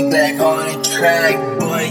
back on the track, boy.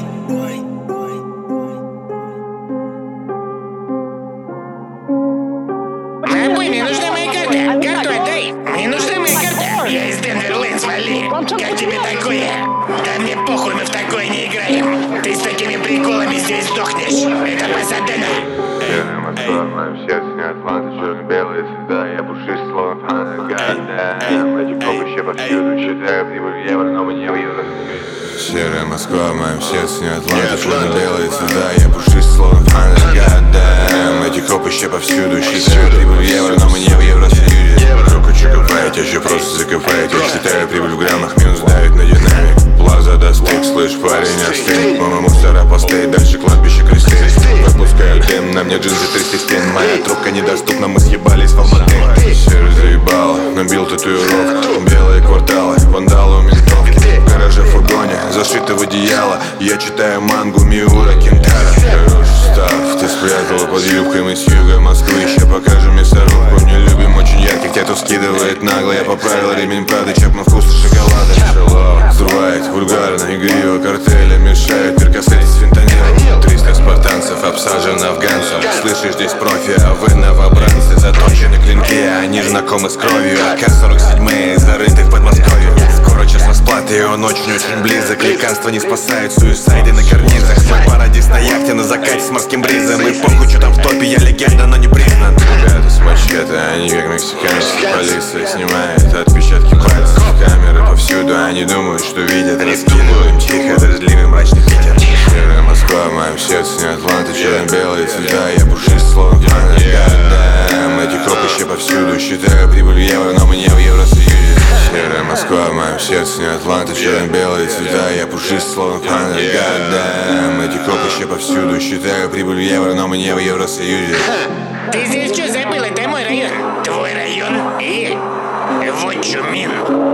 Нахуй, мне нужна моя карта. Карту отдай. Мне нужна моя карта. Я из Денвер Лэндс, вали. Как тебе такое? Да мне похуй, мы в такое не играем. Ты с такими приколами здесь сдохнешь. Это Пасадена. Черная Москва, в моем сердце не Атланта, черно-белая звезда, я пушист, словно фанат, гадаем. Эти копы еще повсюду, считаю прибыль евро, но мы не в евро. Серая Москва, в моем сердце не Атланта, черно-белая звезда, я пушист, словно фанат, гадаем. Эти копы еще повсюду, считаю прибыль евро, но мы не в Евросоюзе. Руку чекопает, я еще просто закопает, я считаю прибыль в граммах, минус давит на динамик. Плаза достиг, слышь, парень, остынь. Мама мусора постей, дальше кладбище крестей. Выпускаю дым, на мне джинсы 300 спин. Моя трубка недоступна, мы съебались в Алматы. Серый заебало, набил татуировку. Белые кварталы, вандалы у ментовки. В гараже фургоне, зашито в одеяло. Я читаю мангу Миура Кентара. Хороший став, ты спрятала под юбкой. Мы с юга Москвы, ща покажем мясорубку. Не любим очень ярких, те, кто скидывает нагло. Я поправил ремень Прада, чапнув вкус шоколада. Взрывает вульгарно, игриво картеля. Мешают перкасеты с фентанилом. 300 спартанцев обсажено афганцев. Слышишь, здесь профи, а вы новобранцы. Заточены клинки, а они же знакомы с кровью. АК-47 зарыты в Подмосковье. Скоро час расплаты, и он очень-очень близок. Лекарства не спасают, суисайды на карнизах. Мой парадис на яхте на закате с морским бризом. И похуй, что там в топе, я легенда, но не признан. Ребята с мачете, они как мексиканцы. Полиция снимает отпечатки пальцев. Камеры повсюду, они думают, что видят. Раскидываем тихо, дождливый мрачный Питер. Серая Москва, в моем сердце не Атланта, черно-белые цвета. Я пушист, словно фанат, гадаем. Эти копы еще повсюду, считаю прибыль в евро, но мы не в Евросоюзе. Серая Москва, в моем сердце не Атланта, черно-белые цвета. Я пушист, словно фанат, гадаем. Эти копы еще повсюду, считаю прибыль в евро, но мы не в Евросоюзе. Ты здесь что забыл? Это мой район. Твой район? И? Вот чумин.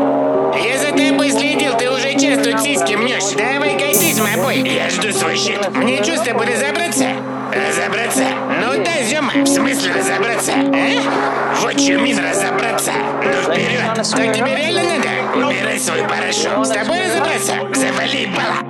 Я за тобой следил, ты уже час тут сиськи мнешь. Давай катись, мой бой. Я жду свой щит. Мне что с тобой разобраться? Разобраться? Ну да, Зёма, в смысле разобраться? А? Вот чумин разобраться. Ну вперед. Так тебе реально надо? Убирай свой порошок. С тобой разобраться? Завали ебало.